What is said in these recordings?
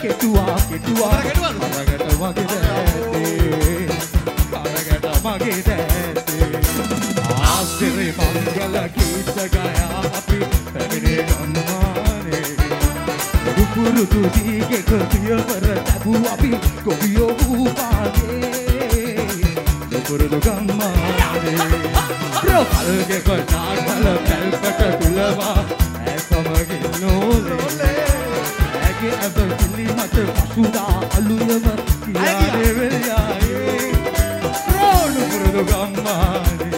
කෙටුවා කෙටුවා කරකට මගේ දැත්තේ කරකට මගේ දැත්තේ ආසිරි මංගල ගීත ගයා අපි පැමිණේ ගම්මානේ කුරුතු දීගේ කොපියවර තබු අපි කොපියෝ වූපාගේ කුරුතු ගම්මානේ ප්‍රොෆල්ගේ කොටාකල පැල්පට තුලවා ඇසමගින් නෝලේ ඇගේ අබ පිලි මත පසුදා අලුයම කියානේ වෙලායේ කුරුතු ගම්මානේ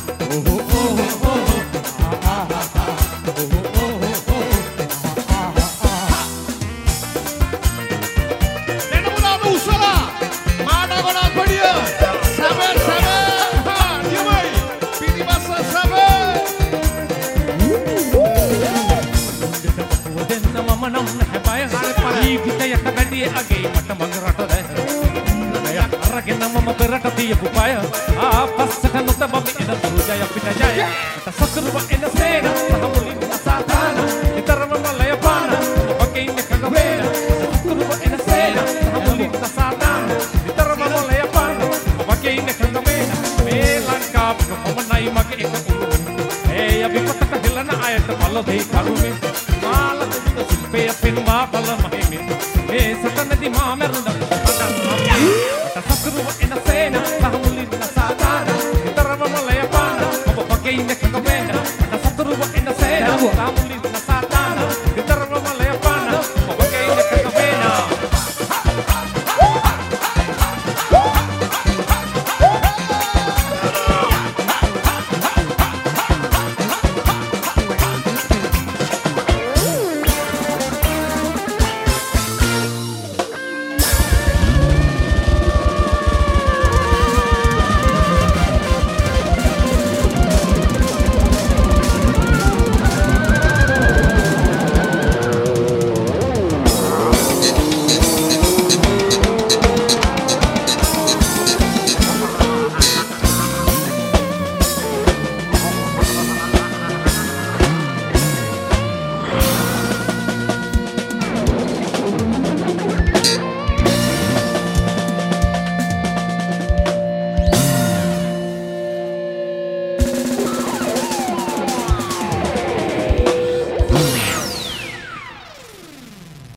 අගේ මට මග රට දැ අරගෙන මම පෙරට තියපු පය ආපස්සට නොතබමි එන තුරු ජය පිට ජය මට සතුරුව එන සේන සහමුලින් අසාධාන නිතරම ලය පාන වගේ ඉන්න කගවේන සතුරුව එන සේන සහමුලින් අසාධාන නිතරම ලය පාන වගේ ඉන්න කගවේන මේ ලංකාවට මමයි මගේ එක උරු ඒ අපි පොතක හෙලන අයට බල දෙයි කරුමේ මාල දුක සිල්පේ පෙන්වා බල මහිමේ මේ සතනදී මා මරුණ